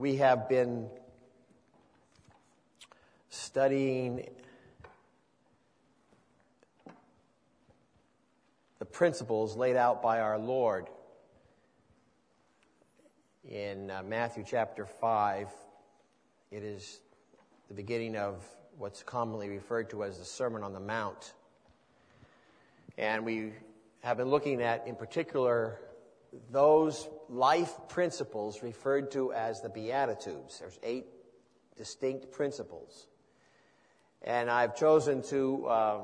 We have been studying the principles laid out by our Lord in Matthew chapter 5. It is the beginning of what's commonly referred to as the Sermon on the Mount. And we have been looking at, in particular, those life principles referred to as the Beatitudes. There's 8 distinct principles. And I've chosen to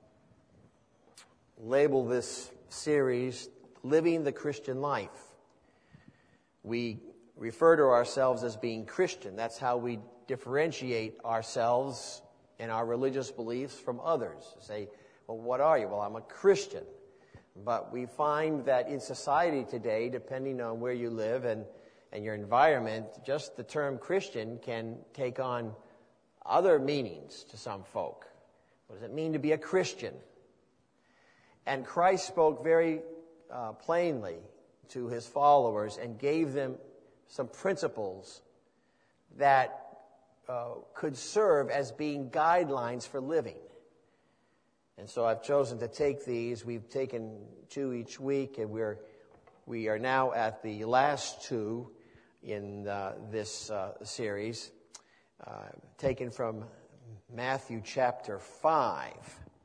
label this series, Living the Christian Life. We refer to ourselves as being Christian. That's how we differentiate ourselves and our religious beliefs from others. Say, well, what are you? Well, I'm a Christian. But we find that in society today, depending on where you live and your environment, just the term Christian can take on other meanings to some folk. What does it mean to be a Christian? And Christ spoke very plainly to his followers and gave them some principles that could serve as being guidelines for living. And so I've chosen to take these. We've taken 2 each week, and we are now at the last 2 in this series, taken from Matthew chapter 5.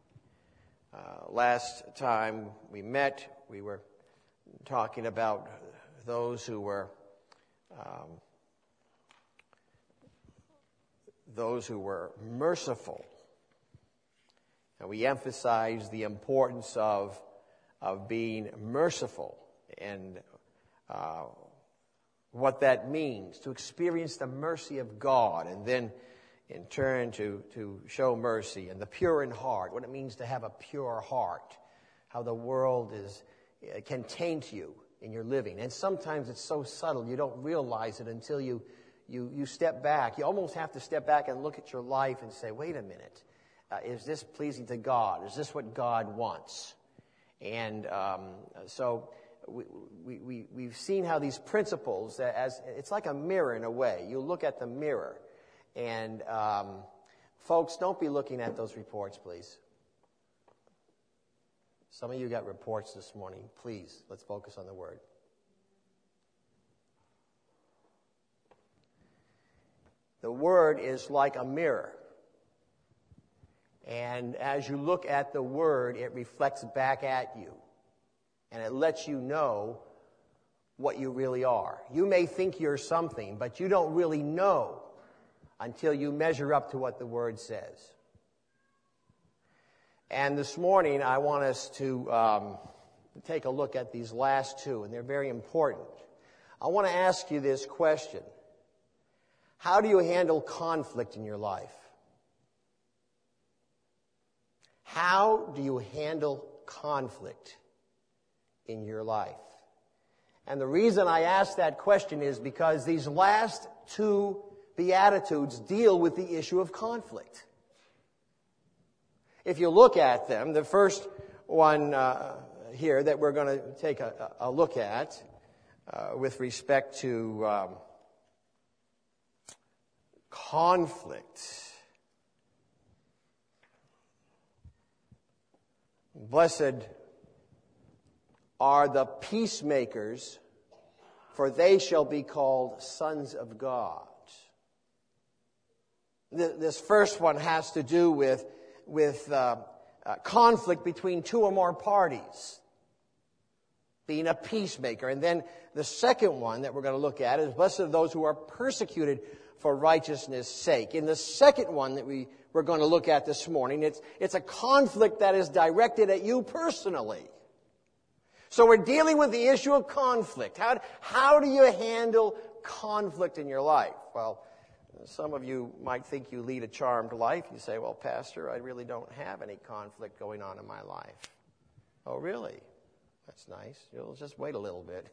Last time we met, we were talking about those who were merciful. And we emphasized the importance of being merciful and what that means, to experience the mercy of God, and then in turn to show mercy, and the pure in heart, what it means to have a pure heart, how the world can taint you in your living. And sometimes it's so subtle you don't realize it until you step back. You almost have to step back and look at your life and say, wait a minute. Is this pleasing to God? Is this what God wants? And so we've seen how these principles, as it's like a mirror in a way. You look at the mirror, and folks, don't be looking at those reports, please. Some of you got reports this morning. Please, let's focus on the Word. The Word is like a mirror. And as you look at the Word, it reflects back at you. And it lets you know what you really are. You may think you're something, but you don't really know until you measure up to what the Word says. And this morning, I want us to take a look at these last 2, and they're very important. I want to ask you this question. How do you handle conflict in your life? How do you handle conflict in your life? And the reason I ask that question is because these last 2 Beatitudes deal with the issue of conflict. If you look at them, the first one here that we're going to take a look at with respect to conflict. Blessed are the peacemakers, for they shall be called sons of God. This first one has to do with conflict between 2 or more parties, being a peacemaker. And then the second one that we're going to look at is blessed are those who are persecuted for righteousness' sake. In the second one that we're going to look at this morning, it's a conflict that is directed at you personally. So we're dealing with the issue of conflict. How do you handle conflict in your life? Well, some of you might think you lead a charmed life. You say, well, Pastor, I really don't have any conflict going on in my life. Oh, really? That's nice. You'll just wait a little bit.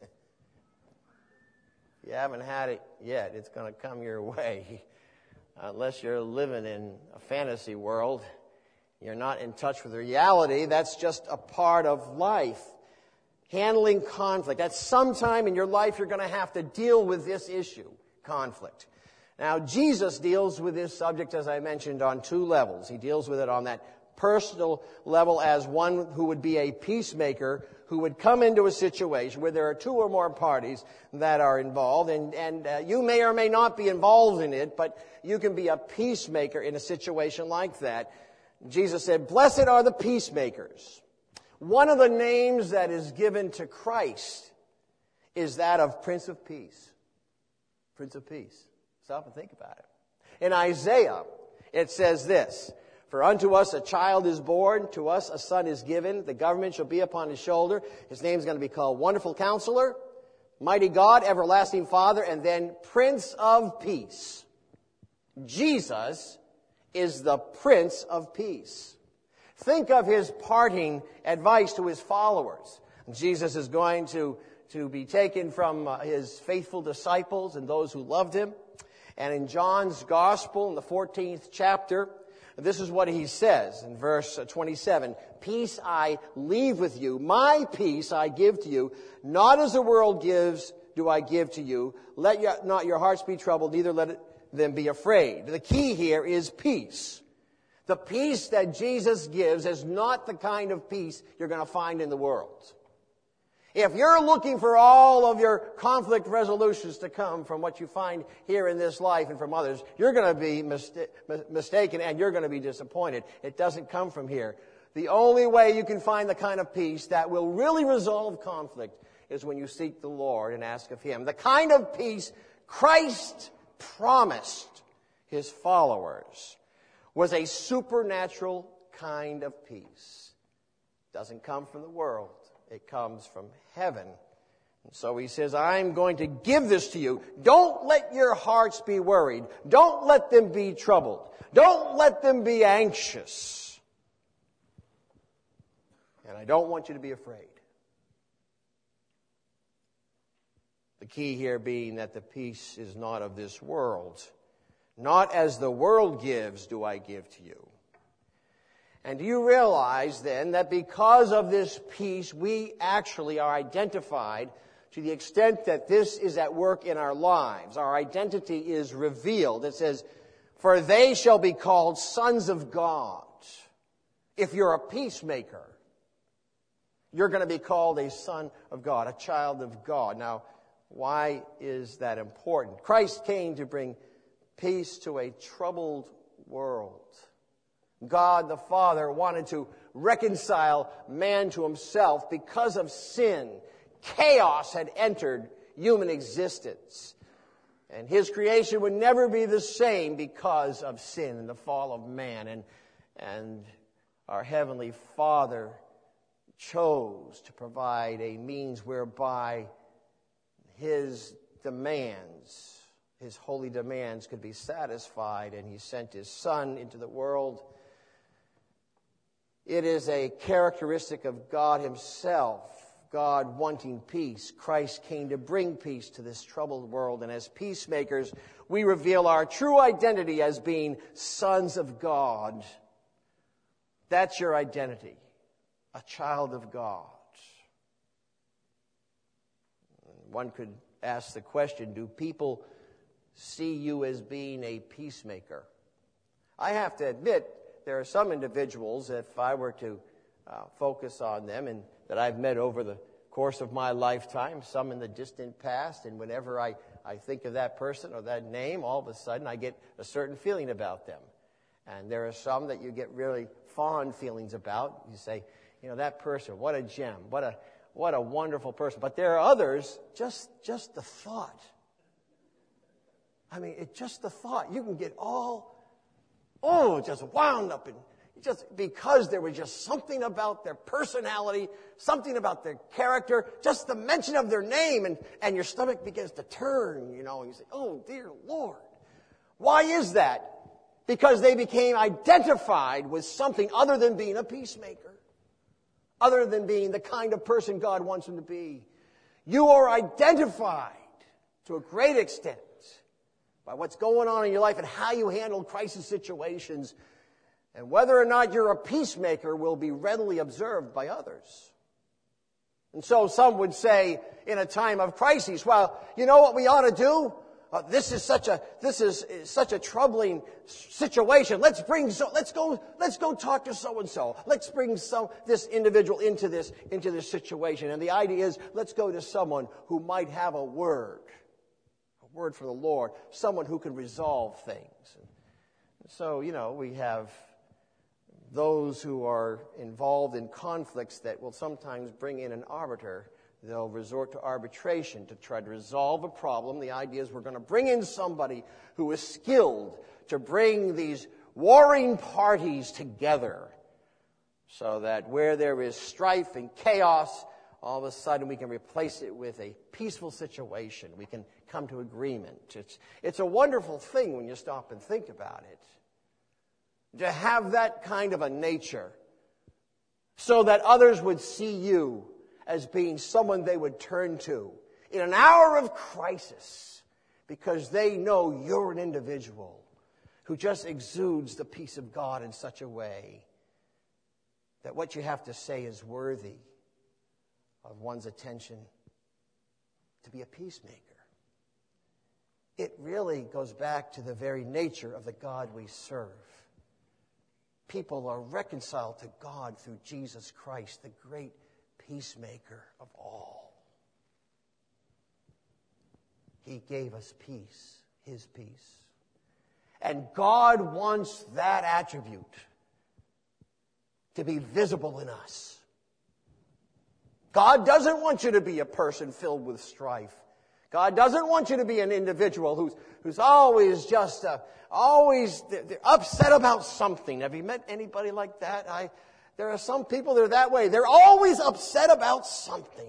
You haven't had it yet. It's going to come your way. Unless you're living in a fantasy world, you're not in touch with reality. That's just a part of life. Handling conflict. At some time in your life, you're going to have to deal with this issue. conflict. Now, Jesus deals with this subject, as I mentioned, on two levels. He deals with it on that personal level as one who would be a peacemaker, who would come into a situation where there are two or more parties that are involved, and you may or may not be involved in it, but you can be a peacemaker in a situation like that. Jesus said, "Blessed are the peacemakers." One of the names that is given to Christ is that of Prince of Peace. Prince of Peace. Stop and think about it. In Isaiah, it says this, "For unto us a child is born, to us a son is given, the government shall be upon his shoulder. His name is going to be called Wonderful Counselor, Mighty God, Everlasting Father, and then Prince of Peace." Jesus is the Prince of Peace. Think of his parting advice to his followers. Jesus is going to be taken from his faithful disciples and those who loved him. And in John's Gospel, in the 14th chapter, this is what he says in verse 27. "Peace I leave with you, my peace I give to you. Not as the world gives do I give to you. Let not your hearts be troubled, neither let them be afraid." The key here is peace. The peace that Jesus gives is not the kind of peace you're going to find in the world. If you're looking for all of your conflict resolutions to come from what you find here in this life and from others, you're going to be mistaken and you're going to be disappointed. It doesn't come from here. The only way you can find the kind of peace that will really resolve conflict is when you seek the Lord and ask of Him. The kind of peace Christ promised His followers was a supernatural kind of peace. It doesn't come from the world. It comes from heaven. And so he says, "I'm going to give this to you. Don't let your hearts be worried. Don't let them be troubled. Don't let them be anxious. And I don't want you to be afraid." The key here being that the peace is not of this world. "Not as the world gives do I give to you." And do you realize then that because of this peace, we actually are identified to the extent that this is at work in our lives. Our identity is revealed. It says, "For they shall be called sons of God." If you're a peacemaker, you're going to be called a son of God, a child of God. Now, why is that important? Christ came to bring peace to a troubled world. God the Father wanted to reconcile man to himself because of sin. Chaos had entered human existence. And his creation would never be the same because of sin and the fall of man. And our Heavenly Father chose to provide a means whereby His demands, His holy demands, could be satisfied. And He sent His Son into the world. It is a characteristic of God Himself, God wanting peace. Christ came to bring peace to this troubled world. And as peacemakers, we reveal our true identity as being sons of God. That's your identity, a child of God. One could ask the question, do people see you as being a peacemaker? I have to admit, there are some individuals, if I were to focus on them, and that I've met over the course of my lifetime, some in the distant past, and whenever I think of that person or that name, all of a sudden I get a certain feeling about them. And there are some that you get really fond feelings about. You say, you know, that person, what a gem, what a wonderful person. But there are others, just the thought. I mean, it's just the thought. You can get just wound up in just because there was just something about their personality, something about their character, just the mention of their name, and your stomach begins to turn, you know, and you say, "Oh, dear Lord." Why is that? Because they became identified with something other than being a peacemaker, other than being the kind of person God wants them to be. You are identified to a great extent by what's going on in your life and how you handle crisis situations. And whether or not you're a peacemaker will be readily observed by others. And so some would say in a time of crisis, well, you know what we ought to do? This is such a troubling situation. Let's go talk to so and so. Let's bring this individual into this situation. And the idea is, let's go to someone who might have a word for the Lord, someone who can resolve things. And so, we have those who are involved in conflicts that will sometimes bring in an arbiter. They'll resort to arbitration to try to resolve a problem. The idea is we're going to bring in somebody who is skilled to bring these warring parties together so that where there is strife and chaos, all of a sudden we can replace it with a peaceful situation. We can come to agreement. It's a wonderful thing when you stop and think about it, to have that kind of a nature so that others would see you as being someone they would turn to in an hour of crisis because they know you're an individual who just exudes the peace of God in such a way that what you have to say is worthy of one's attention. To be a peacemaker, it really goes back to the very nature of the God we serve. People are reconciled to God through Jesus Christ, the great peacemaker of all. He gave us peace, his peace. And God wants that attribute to be visible in us. God doesn't want you to be a person filled with strife. God doesn't want you to be an individual who's always just always upset about something. Have you met anybody like that? There are some people that are that way. They're always upset about something.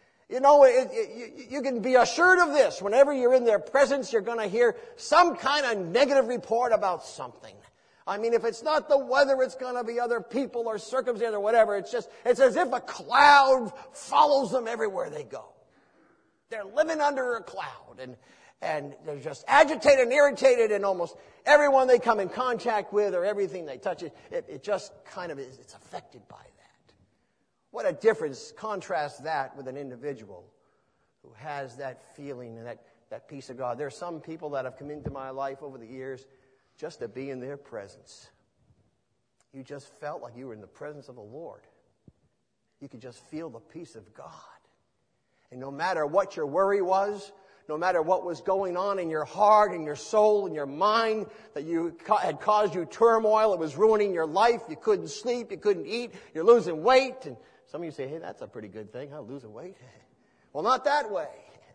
You can be assured of this. Whenever you're in their presence, you're going to hear some kind of negative report about something. I mean, if it's not the weather, it's going to be other people or circumstances or whatever. It's as if a cloud follows them everywhere they go. They're living under a cloud, and they're just agitated and irritated, and almost everyone they come in contact with or everything they touch, it just kind of is, it's affected by that. What a difference. Contrast that with an individual who has that feeling and that peace of God. There are some people that have come into my life over the years just to be in their presence. You just felt like you were in the presence of the Lord. You could just feel the peace of God. And no matter what your worry was, no matter what was going on in your heart and your soul and your mind that had caused you turmoil, it was ruining your life, you couldn't sleep, you couldn't eat, you're losing weight. And some of you say, hey, that's a pretty good thing, huh? Losing weight? Well, not that way.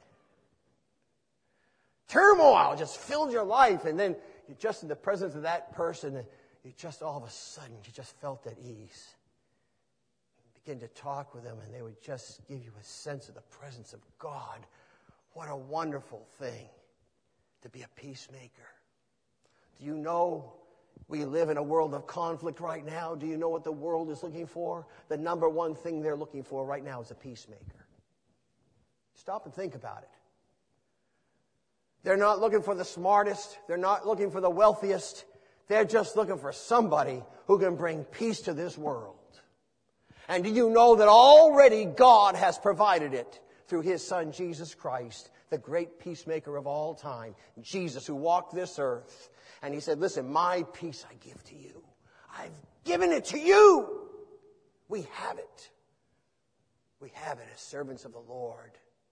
Turmoil just filled your life, and then you're just in the presence of that person, and you just all of a sudden, you just felt at ease. Begin to talk with them, and they would just give you a sense of the presence of God. What a wonderful thing to be a peacemaker. Do you know we live in a world of conflict right now? Do you know what the world is looking for? The number one thing they're looking for right now is a peacemaker. Stop and think about it. They're not looking for the smartest. They're not looking for the wealthiest. They're just looking for somebody who can bring peace to this world. And do you know that already God has provided it through his Son, Jesus Christ, the great peacemaker of all time, Jesus, who walked this earth. And he said, listen, my peace I give to you. I've given it to you. We have it. We have it as servants of the Lord.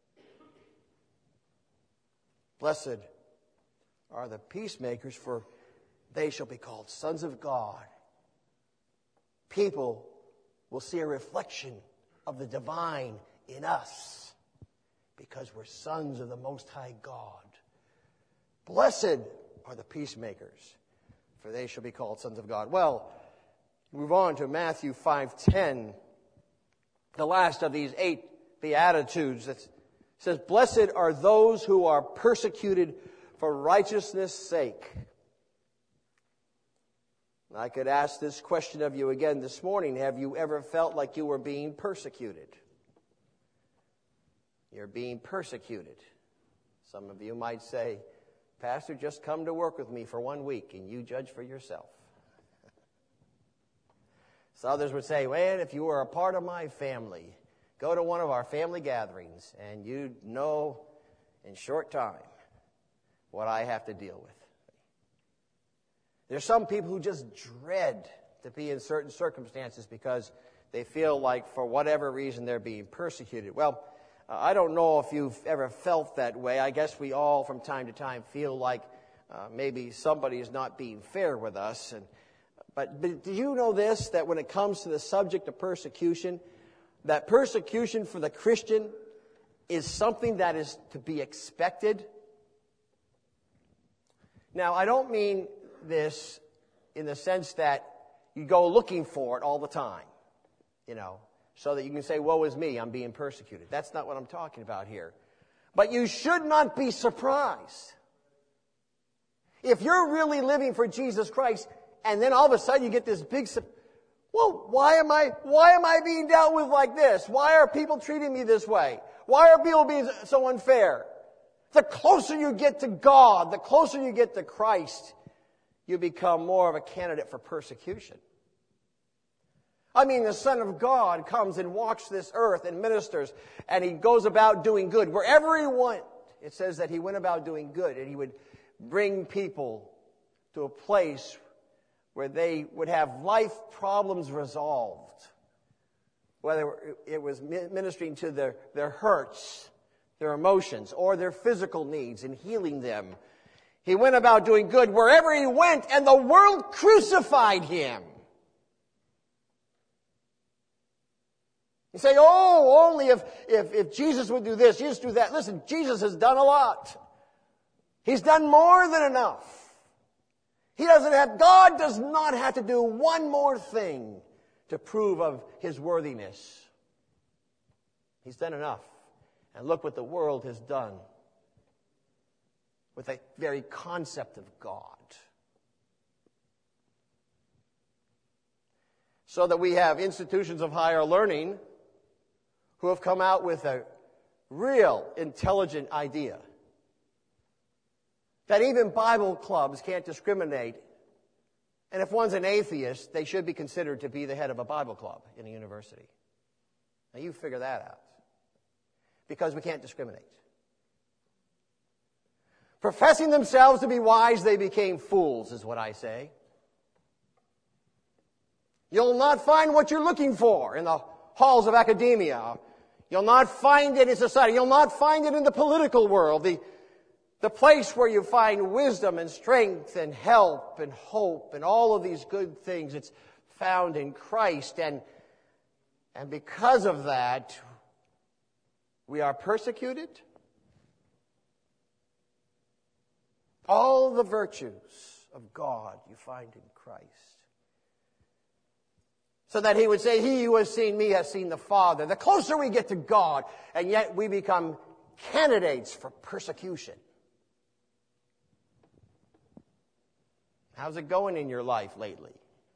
Blessed are the peacemakers, for they shall be called sons of God. People will see a reflection of the divine in us because we're sons of the Most High God. Blessed are the peacemakers, for they shall be called sons of God. Well, move on to Matthew 5:10, the last of these 8 Beatitudes. It says, blessed are those who are persecuted for righteousness' sake. I could ask this question of you again this morning. Have you ever felt like you were being persecuted? You're being persecuted. Some of you might say, Pastor, just come to work with me for 1 week and you judge for yourself. So others would say, well, if you were a part of my family, go to one of our family gatherings and you'd know in short time what I have to deal with. There's some people who just dread to be in certain circumstances because they feel like for whatever reason they're being persecuted. Well, I don't know if you've ever felt that way. I guess we all from time to time feel like maybe somebody is not being fair with us. But do you know this, that when it comes to the subject of persecution, that persecution for the Christian is something that is to be expected? Now, I don't mean this in the sense that you go looking for it all the time, so that you can say, woe is me, I'm being persecuted. That's not what I'm talking about here. But you should not be surprised. If you're really living for Jesus Christ, and then all of a sudden you get this big, well, why am I being dealt with like this? Why are people treating me this way? Why are people being so unfair? The closer you get to God, the closer you get to Christ, you become more of a candidate for persecution. I mean, the Son of God comes and walks this earth and ministers, and He goes about doing good. Wherever He went, it says that He went about doing good, and He would bring people to a place where they would have life problems resolved. Whether it was ministering to their hurts, their emotions, or their physical needs and healing them. He went about doing good wherever He went, and the world crucified Him. You say, oh, only if Jesus would do this, Jesus would do that. Listen, Jesus has done a lot. He's done more than enough. God does not have to do one more thing to prove of His worthiness. He's done enough. And look what the world has done with the very concept of God. So that we have institutions of higher learning who have come out with a real intelligent idea that even Bible clubs can't discriminate. And if one's an atheist, they should be considered to be the head of a Bible club in a university. Now you figure that out. Because we can't discriminate. Professing themselves to be wise, they became fools, is what I say. You'll not find what you're looking for in the halls of academia. You'll not find it in society. You'll not find it in the political world. The place where you find wisdom and strength and help and hope and all of these good things, it's found in Christ. And because of that, we are persecuted. All the virtues of God you find in Christ. So that He would say, he who has seen me has seen the Father. The closer we get to God, and yet we become candidates for persecution. How's it going in your life lately?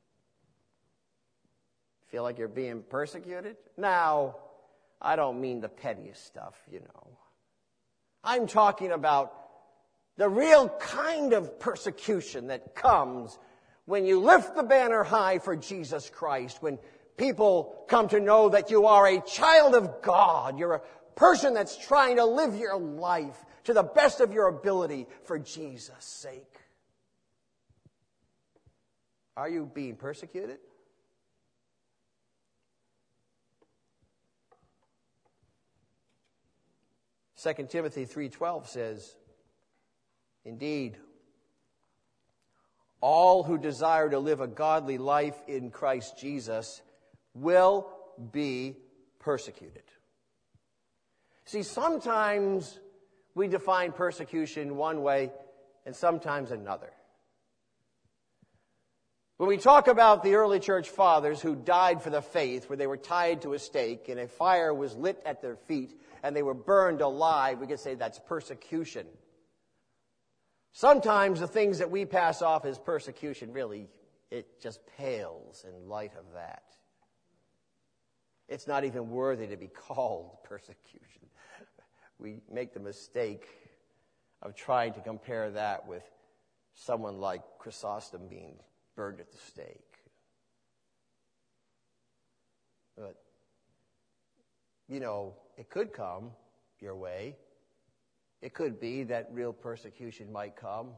Feel like you're being persecuted? Now, I don't mean the pettiest stuff, I'm talking about the real kind of persecution that comes when you lift the banner high for Jesus Christ, when people come to know that you are a child of God, you're a person that's trying to live your life to the best of your ability for Jesus' sake. Are you being persecuted? Second Timothy 3:12 says, indeed, all who desire to live a godly life in Christ Jesus will be persecuted. See, sometimes we define persecution one way and sometimes another. When we talk about the early church fathers who died for the faith, where they were tied to a stake and a fire was lit at their feet and they were burned alive, we could say that's persecution. Sometimes the things that we pass off as persecution, really, it just pales in light of that. It's not even worthy to be called persecution. We make the mistake of trying to compare that with someone like Chrysostom being burned at the stake. But, it could come your way. It could be that real persecution might come.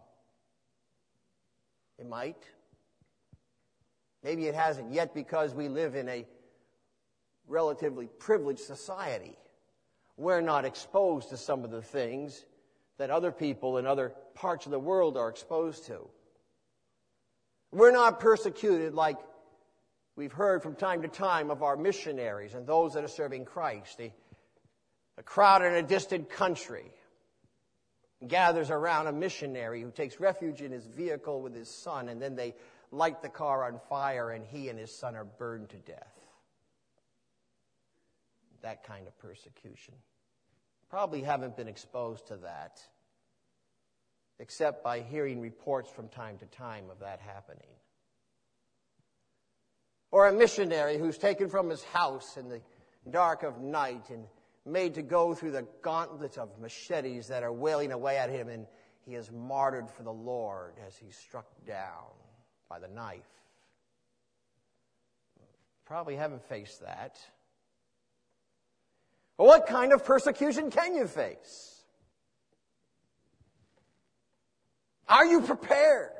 It might. Maybe it hasn't yet because we live in a relatively privileged society. We're not exposed to some of the things that other people in other parts of the world are exposed to. We're not persecuted like we've heard from time to time of our missionaries and those that are serving Christ. A crowd in a distant country gathers around a missionary who takes refuge in his vehicle with his son, and then they light the car on fire and he and his son are burned to death. That kind of persecution. Probably haven't been exposed to that, except by hearing reports from time to time of that happening. Or a missionary who's taken from his house in the dark of night and made to go through the gauntlet of machetes that are wailing away at him, and he is martyred for the Lord as he's struck down by the knife. Probably haven't faced that. Well, what kind of persecution can you face? Are you prepared?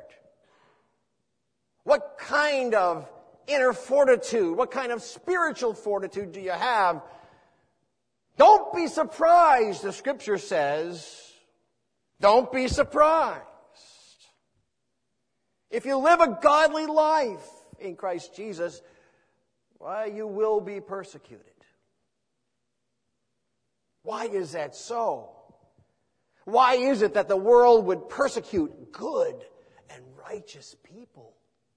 What kind of inner fortitude, what kind of spiritual fortitude do you have? Don't be surprised, the Scripture says. Don't be surprised. If you live a godly life in Christ Jesus, why, you will be persecuted. Why is that so? Why is it that the world would persecute good and righteous people?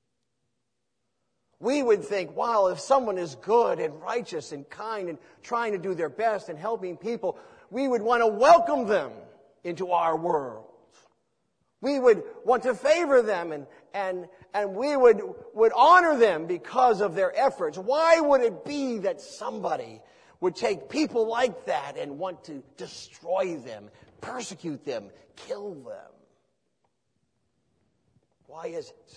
We would think, wow, if someone is good and righteous and kind and trying to do their best and helping people, we would want to welcome them into our world. We would want to favor them and we would honor them because of their efforts. Why would it be that somebody would take people like that and want to destroy them, persecute them, kill them? Why is it?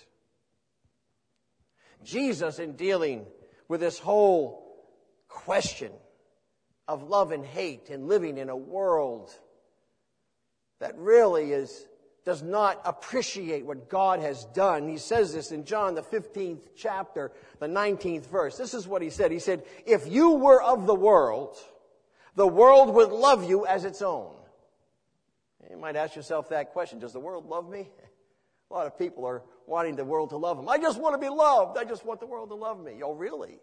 Jesus, in dealing with this whole question of love and hate and living in a world that really does not appreciate what God has done. He says this in John, the 15th chapter, the 19th verse. This is what he said. He said, if you were of the world would love you as its own. You might ask yourself that question. Does the world love me? A lot of people are wanting the world to love them. I just want to be loved. I just want the world to love me. Oh, really?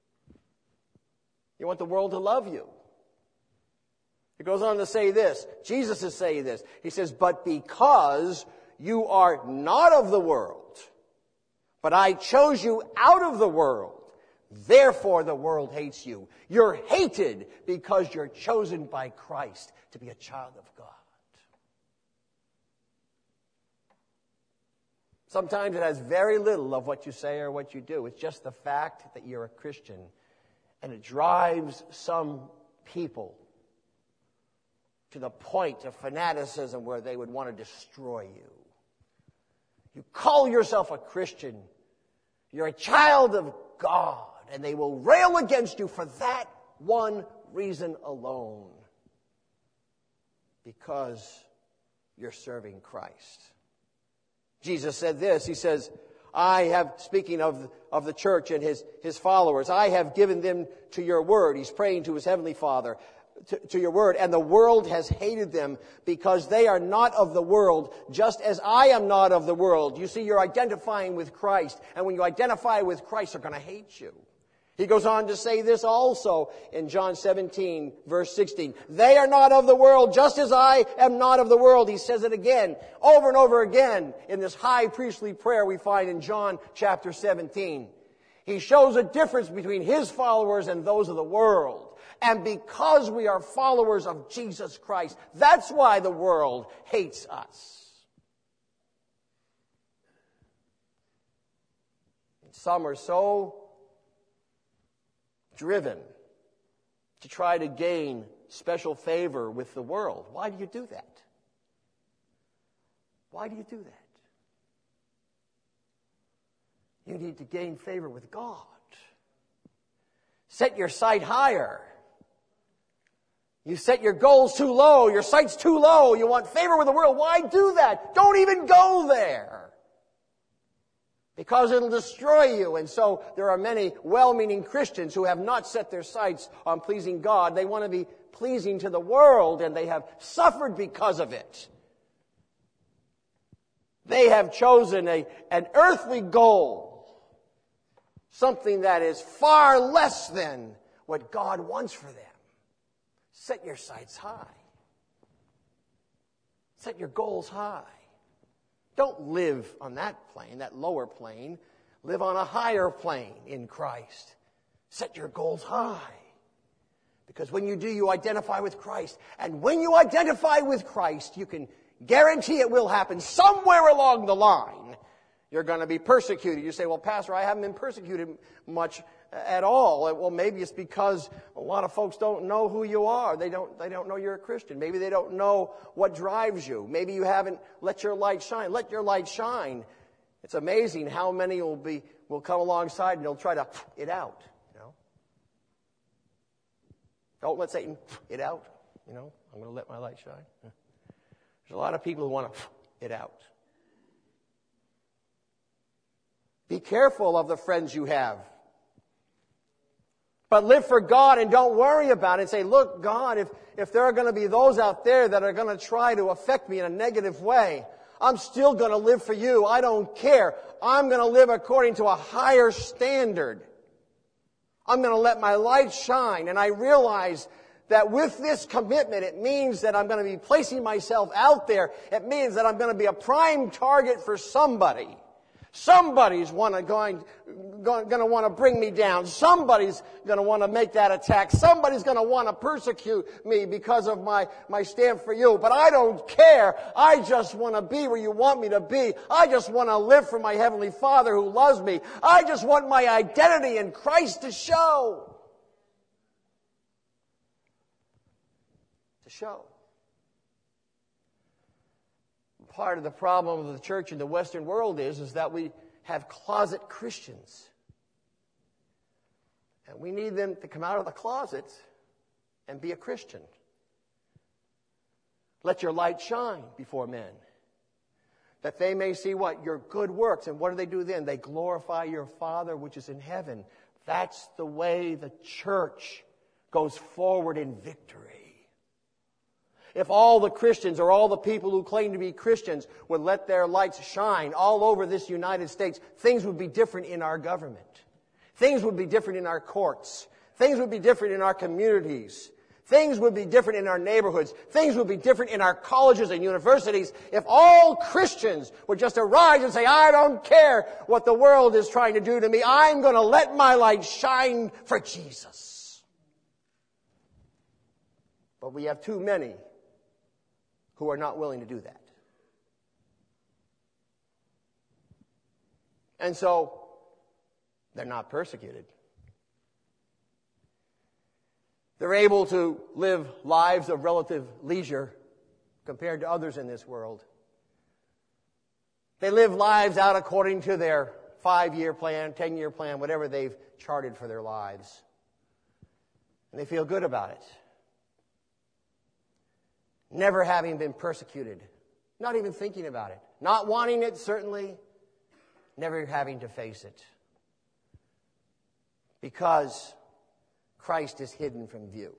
You want the world to love you? It goes on to say this. Jesus is saying this. He says, but because you are not of the world, but I chose you out of the world, therefore the world hates you. You're hated because you're chosen by Christ to be a child of God. Sometimes it has very little of what you say or what you do. It's just the fact that you're a Christian. And it drives some people to the point of fanaticism where they would want to destroy you. You call yourself a Christian. You're a child of God. And they will rail against you for that one reason alone. Because you're serving Christ. Jesus said this. He says, speaking of the church and his followers, I have given them to your word. He's praying to his heavenly Father, to your word. And the world has hated them because they are not of the world, just as I am not of the world. You see, you're identifying with Christ. And when you identify with Christ, they're going to hate you. He goes on to say this also in John 17, verse 16. They are not of the world, just as I am not of the world. He says it again, over and over again, in this high priestly prayer we find in John chapter 17. He shows a difference between his followers and those of the world. And because we are followers of Jesus Christ, that's why the world hates us. And some are so driven to try to gain special favor with the world. Why do you do that? Why do you do that? You need to gain favor with God. Set your sight higher. You set your goals too low, your sights too low, you want favor with the world. Why do that? Don't even go there. Because it'll destroy you. And so there are many well-meaning Christians who have not set their sights on pleasing God. They want to be pleasing to the world, and they have suffered because of it. They have chosen an earthly goal, something that is far less than what God wants for them. Set your sights high. Set your goals high. Don't live on that plane, that lower plane. Live on a higher plane in Christ. Set your goals high. Because when you do, you identify with Christ. And when you identify with Christ, you can guarantee it will happen somewhere along the line. You're going to be persecuted. You say, well, Pastor, I haven't been persecuted much at all. Well, maybe it's because a lot of folks don't know who you are. They don't know you're a Christian. Maybe they don't know what drives you. Maybe you haven't let your light shine. Let your light shine. It's amazing how many will come alongside and they'll try to it out. You know? Don't let Satan it out. You know, I'm going to let my light shine. There's a lot of people who want to it out. Be careful of the friends you have. But live for God and don't worry about it. Say, look, God, if there are going to be those out there that are going to try to affect me in a negative way, I'm still going to live for you. I don't care. I'm going to live according to a higher standard. I'm going to let my light shine. And I realize that with this commitment, it means that I'm going to be placing myself out there. It means that I'm going to be a prime target for somebody. Somebody's going to want to bring me down. Somebody's going to want to make that attack. Somebody's going to want to persecute me because of my stand for you. But I don't care. I just want to be where you want me to be. I just want to live for my Heavenly Father who loves me. I just want my identity in Christ to show. To show. Part of the problem of the church in the Western world is that we have closet Christians. And we need them to come out of the closet and be a Christian. Let your light shine before men, that they may see what? Your good works. And what do they do then? They glorify your Father which is in heaven. That's the way the church goes forward in victory. If all the Christians or all the people who claim to be Christians would let their lights shine all over this United States, things would be different in our government. Things would be different in our courts. Things would be different in our communities. Things would be different in our neighborhoods. Things would be different in our colleges and universities if all Christians would just arise and say, I don't care what the world is trying to do to me. I'm going to let my light shine for Jesus. But we have too many who are not willing to do that. And so, they're not persecuted. They're able to live lives of relative leisure compared to others in this world. They live lives out according to their 5-year plan, 10-year plan, whatever they've charted for their lives. And they feel good about it. Never having been persecuted. Not even thinking about it. Not wanting it, certainly. Never having to face it. Because Christ is hidden from view.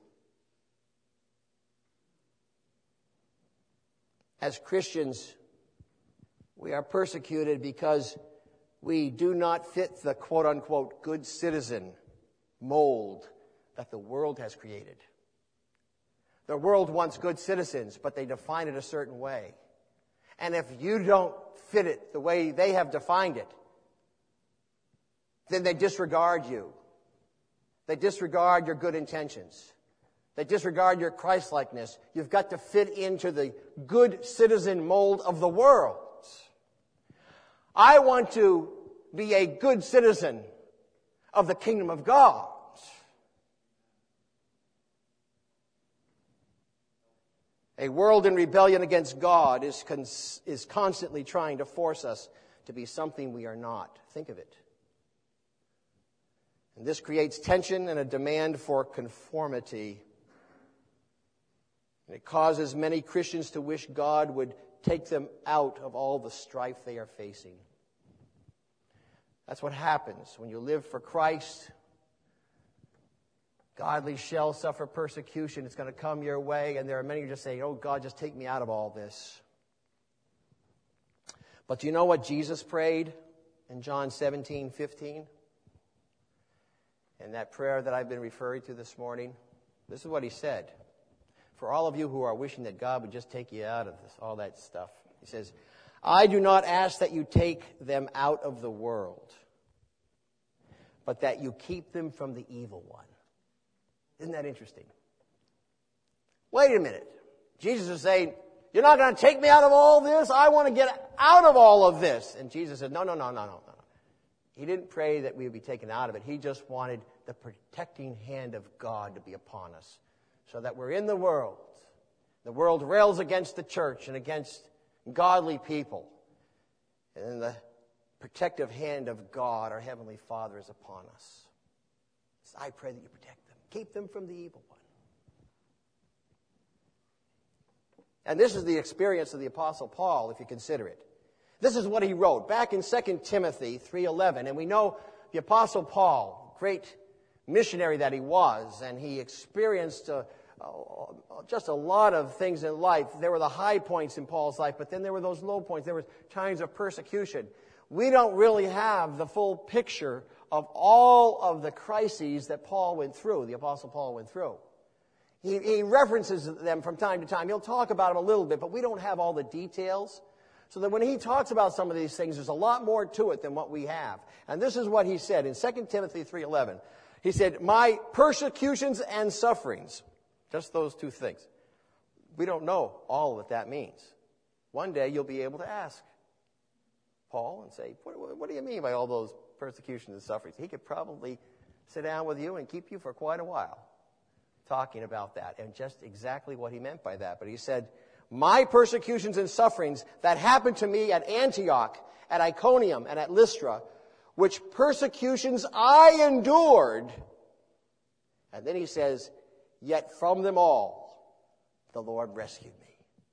As Christians, we are persecuted because we do not fit the quote-unquote good citizen mold that the world has created. The world wants good citizens, but they define it a certain way. And if you don't fit it the way they have defined it, then they disregard you. They disregard your good intentions. They disregard your Christ-likeness. You've got to fit into the good citizen mold of the world. I want to be a good citizen of the kingdom of God. A world in rebellion against God is constantly trying to force us to be something we are not. Think of it. And this creates tension and a demand for conformity. And it causes many Christians to wish God would take them out of all the strife they are facing. That's what happens when you live for Christ. Godly shall suffer persecution. It's going to come your way. And there are many who just say, oh, God, just take me out of all this. But do you know what Jesus prayed in John 17:15? In that prayer that I've been referring to this morning, this is what he said. For all of you who are wishing that God would just take you out of this, all that stuff. He says, I do not ask that you take them out of the world, but that you keep them from the evil one. Isn't that interesting? Wait a minute. Jesus is saying, you're not going to take me out of all this? I want to get out of all of this. And Jesus said, no. He didn't pray that we would be taken out of it. He just wanted the protecting hand of God to be upon us so that we're in the world. The world rails against the church and against godly people. And then the protective hand of God, our Heavenly Father, is upon us. So I pray that you protect them. Keep them from the evil one. And this is the experience of the Apostle Paul, if you consider it. This is what he wrote back in 2 Timothy 3:11. And we know the Apostle Paul, great missionary that he was, and he experienced just a lot of things in life. There were the high points in Paul's life, but then there were those low points. There were times of persecution. We don't really have the full picture of all of the crises that Paul went through, the Apostle Paul went through. He references them from time to time. He'll talk about them a little bit, but we don't have all the details. So that when he talks about some of these things, there's a lot more to it than what we have. And this is what he said in 2 Timothy 3:11. He said, my persecutions and sufferings, just those two things. We don't know all that that means. One day you'll be able to ask Paul and say, what do you mean by all those persecutions and sufferings? He could probably sit down with you and keep you for quite a while talking about that and just exactly what he meant by that. But he said, my persecutions and sufferings that happened to me at Antioch, at Iconium, and at Lystra, which persecutions I endured. And then he says, yet from them all the Lord rescued me.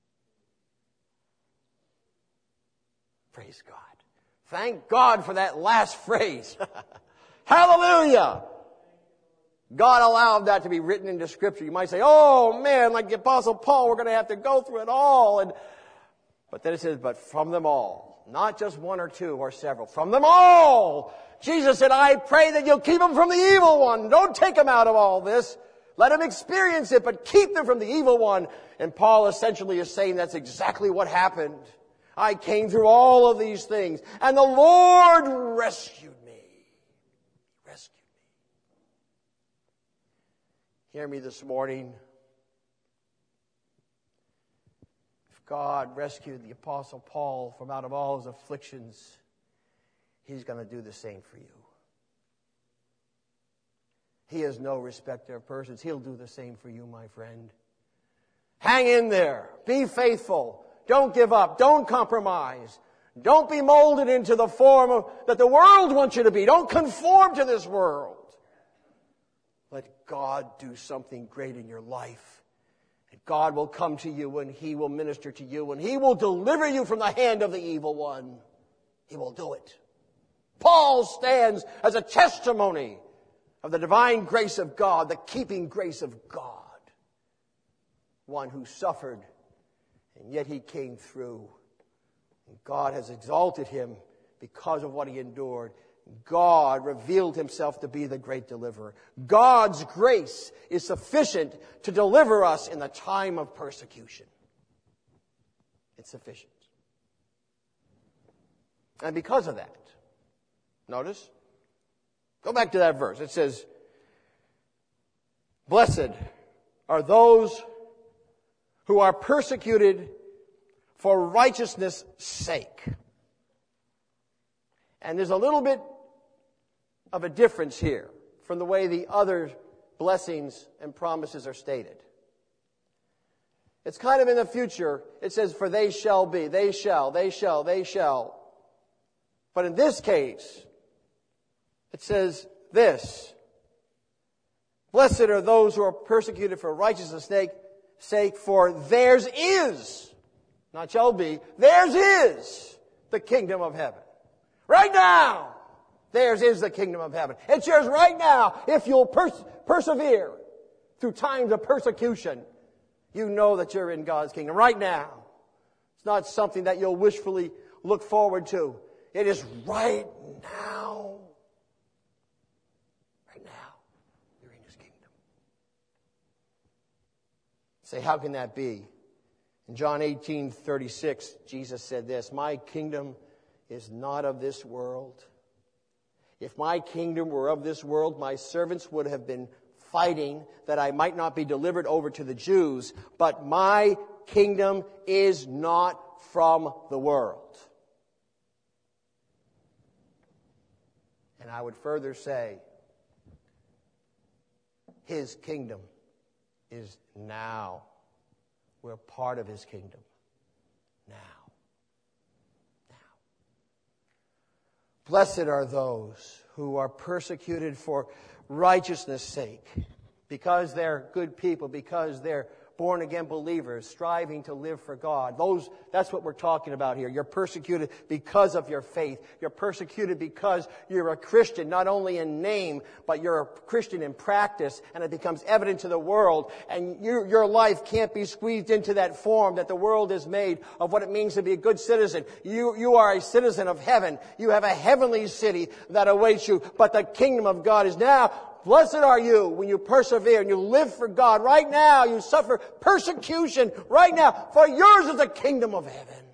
Praise God. Thank God for that last phrase. Hallelujah! God allowed that to be written into Scripture. You might say, oh man, like the Apostle Paul, we're going to have to go through it all. But then it says, but from them all. Not just one or two or several. From them all. Jesus said, I pray that you'll keep them from the evil one. Don't take them out of all this. Let them experience it, but keep them from the evil one. And Paul essentially is saying that's exactly what happened. I came through all of these things, and the Lord rescued me. Rescued me. Hear me this morning. If God rescued the Apostle Paul from out of all his afflictions, He's going to do the same for you. He is no respecter of persons. He'll do the same for you, my friend. Hang in there. Be faithful. Don't give up. Don't compromise. Don't be molded into the form that the world wants you to be. Don't conform to this world. Let God do something great in your life. And God will come to you and He will minister to you and He will deliver you from the hand of the evil one. He will do it. Paul stands as a testimony of the divine grace of God, the keeping grace of God. One who suffered, and yet he came through. And God has exalted him because of what he endured. God revealed Himself to be the great deliverer. God's grace is sufficient to deliver us in the time of persecution. It's sufficient. And because of that, notice, go back to that verse. It says, blessed are those who are persecuted for righteousness' sake. And there's a little bit of a difference here from the way the other blessings and promises are stated. It's kind of in the future. It says, for they shall be, they shall. But in this case, it says this, blessed are those who are persecuted for righteousness' sake, sake, for theirs is, not shall be, theirs is the kingdom of heaven. Right now, theirs is the kingdom of heaven. It's yours right now if you'll persevere through times of persecution. You know that you're in God's kingdom right now. It's not something that you'll wishfully look forward to. It is right now. Right now, you're in His kingdom. Say, how can that be? In John 18:36, Jesus said this, "My kingdom is not of this world. If my kingdom were of this world, my servants would have been fighting that I might not be delivered over to the Jews. But my kingdom is not from the world." And I would further say, His kingdom is now. We're part of His kingdom now. Blessed are those who are persecuted for righteousness' sake, because they're good people, because they're born-again believers, striving to live for God. That's what we're talking about here. You're persecuted because of your faith. You're persecuted because you're a Christian, not only in name, but you're a Christian in practice, and it becomes evident to the world. And your life can't be squeezed into that form that the world has made of what it means to be a good citizen. You are a citizen of heaven. You have a heavenly city that awaits you, but the kingdom of God is now. Blessed are you when you persevere and you live for God. Right now, you suffer persecution. Right now, for yours is the kingdom of heaven.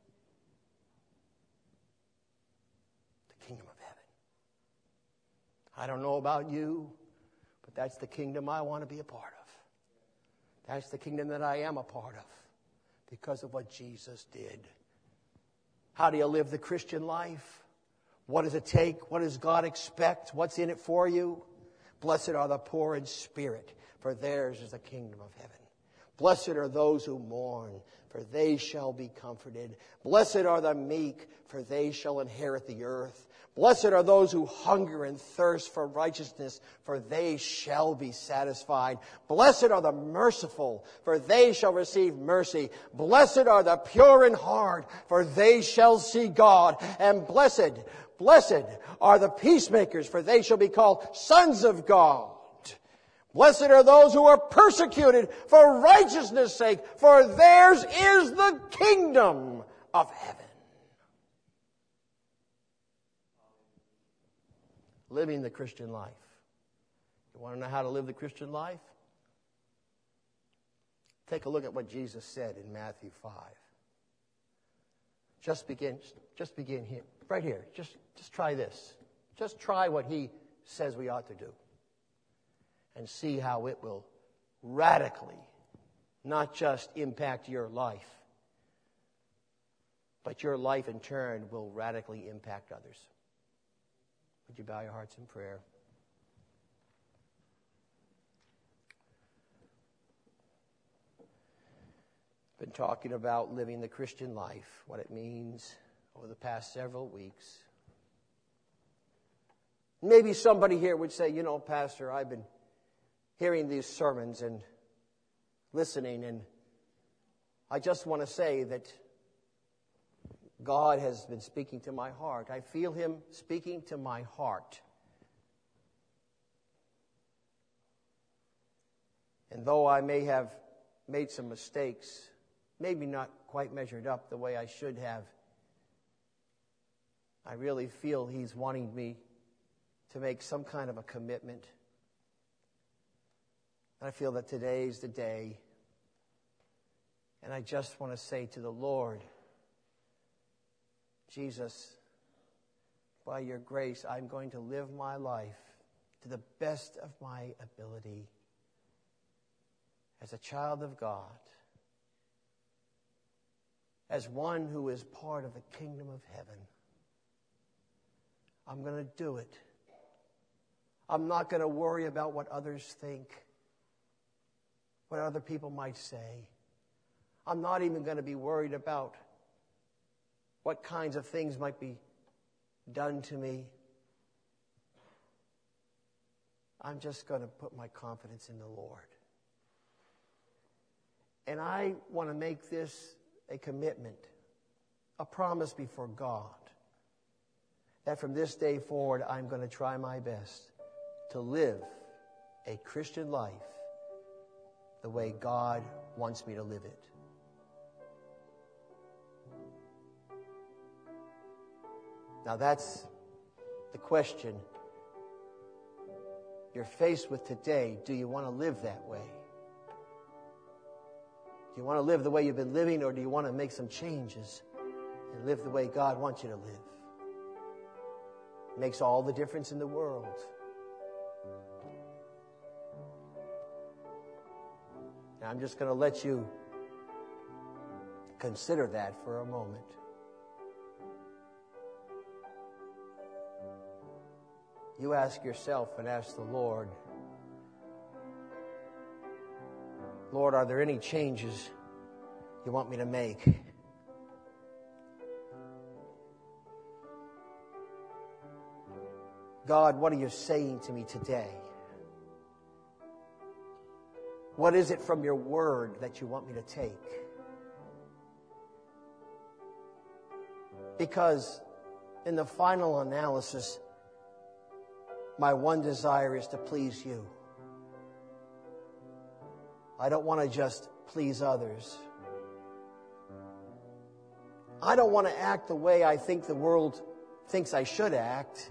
The kingdom of heaven. I don't know about you, but that's the kingdom I want to be a part of. That's the kingdom that I am a part of because of what Jesus did. How do you live the Christian life? What does it take? What does God expect? What's in it for you? Blessed are the poor in spirit, for theirs is the kingdom of heaven. Blessed are those who mourn, for they shall be comforted. Blessed are the meek, for they shall inherit the earth. Blessed are those who hunger and thirst for righteousness, for they shall be satisfied. Blessed are the merciful, for they shall receive mercy. Blessed are the pure in heart, for they shall see God. And blessed are the peacemakers, for they shall be called sons of God. Blessed are those who are persecuted for righteousness' sake, for theirs is the kingdom of heaven. Living the Christian life. You want to know how to live the Christian life? Take a look at what Jesus said in Matthew 5. Just begin here. Right here. Just try this. Just try what He says we ought to do. And see how it will radically, not just impact your life, but your life in turn will radically impact others. Would you bow your hearts in prayer? Been talking about living the Christian life, what it means over the past several weeks. Maybe somebody here would say, Pastor, I've been hearing these sermons and listening, and I just want to say that God has been speaking to my heart. I feel Him speaking to my heart. And though I may have made some mistakes, maybe not quite measured up the way I should have, I really feel He's wanting me to make some kind of a commitment. And I feel that today is the day. And I just want to say to the Lord, Jesus, by your grace, I'm going to live my life to the best of my ability as a child of God, as one who is part of the kingdom of heaven. I'm going to do it. I'm not going to worry about what others think, what other people might say. I'm not even going to be worried about what kinds of things might be done to me. I'm just going to put my confidence in the Lord. And I want to make this a commitment, a promise before God, that from this day forward, I'm going to try my best to live a Christian life the way God wants me to live it. Now that's the question you're faced with today. Do you want to live that way? Do you want to live the way you've been living, or do you want to make some changes and live the way God wants you to live? It makes all the difference in the world. Now, I'm just going to let you consider that for a moment. You ask yourself and ask the Lord, Lord, are there any changes you want me to make? God, what are you saying to me today? What is it from your word that you want me to take? Because in the final analysis, my one desire is to please you. I don't want to just please others. I don't want to act the way I think the world thinks I should act.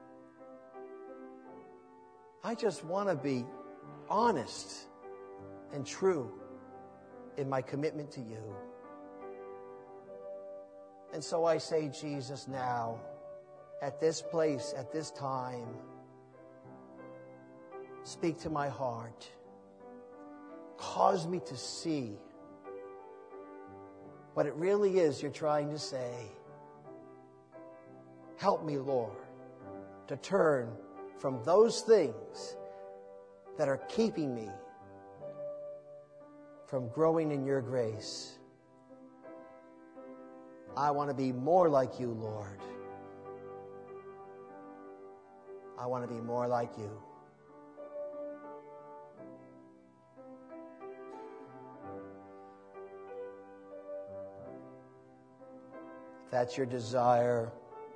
I just want to be honest and true in my commitment to you. And so I say, Jesus, now, at this place, at this time, speak to my heart. Cause me to see what it really is you're trying to say. Help me, Lord, to turn from those things that are keeping me from growing in your grace. I want to be more like you, Lord. I want to be more like you. If that's your desire,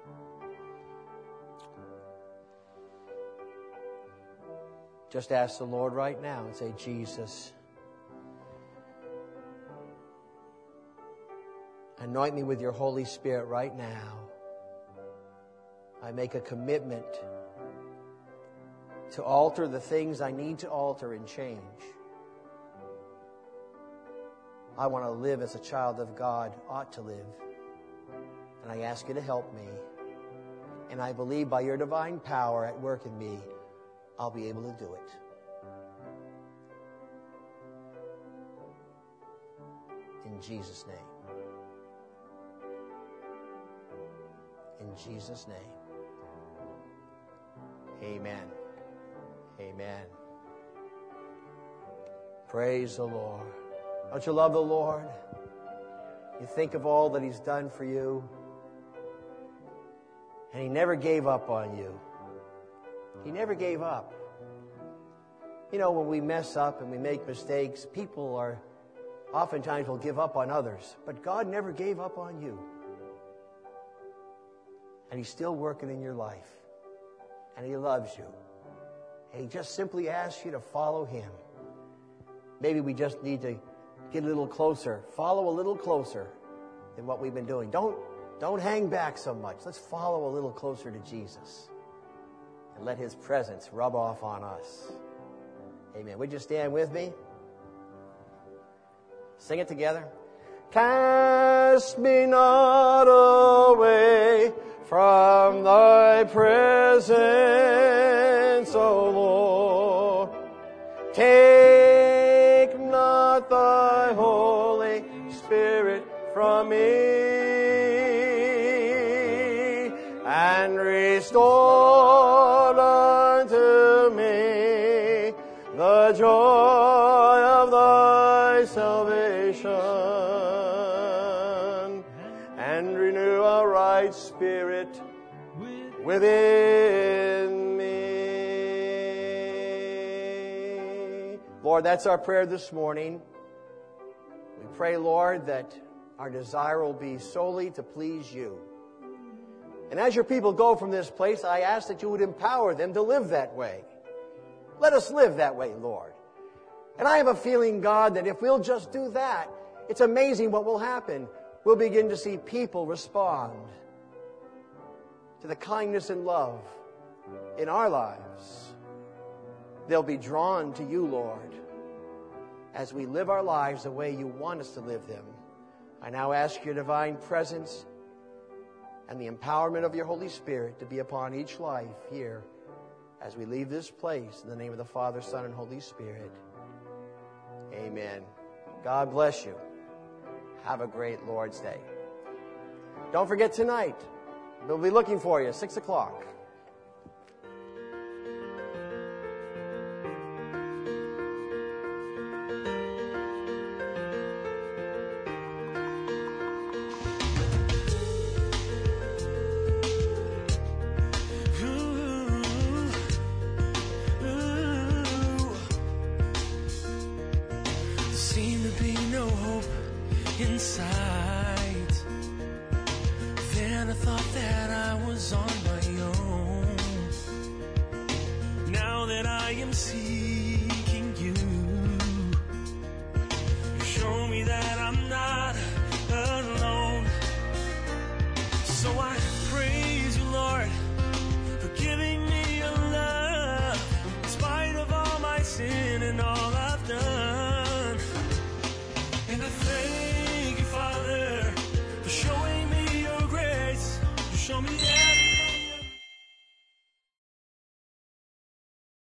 just ask the Lord right now and say, Jesus, anoint me with your Holy Spirit right now. I make a commitment to alter the things I need to alter and change. I want to live as a child of God ought to live. And I ask you to help me. And I believe by your divine power at work in me, I'll be able to do it. In Jesus' name. In Jesus' name. Amen. Amen. Praise the Lord. Don't you love the Lord? You think of all that He's done for you. And He never gave up on you. He never gave up. You know, when we mess up and we make mistakes, people are oftentimes will give up on others. But God never gave up on you. And He's still working in your life. And He loves you. And He just simply asks you to follow Him. Maybe we just need to get a little closer. Follow a little closer than what we've been doing. Don't hang back so much. Let's follow a little closer to Jesus. And let His presence rub off on us. Amen. Would you stand with me? Sing it together. Cast me not away from thy presence, O Lord. Take not thy Holy Spirit from me, and restore unto me the joy of thy salvation, and renew a right spirit within me. Lord, that's our prayer this morning. We pray, Lord, that our desire will be solely to please you. And as your people go from this place, I ask that you would empower them to live that way. Let us live that way, Lord. And I have a feeling, God, that if we'll just do that, it's amazing what will happen. We'll begin to see people respond to the kindness and love in our lives. They'll be drawn to you, Lord, as we live our lives the way you want us to live them. I now ask your divine presence and the empowerment of your Holy Spirit to be upon each life here as we leave this place. In the name of the Father, Son, and Holy Spirit. Amen. God bless you. Have a great Lord's Day. Don't forget tonight. We'll be looking for you, 6 o'clock. See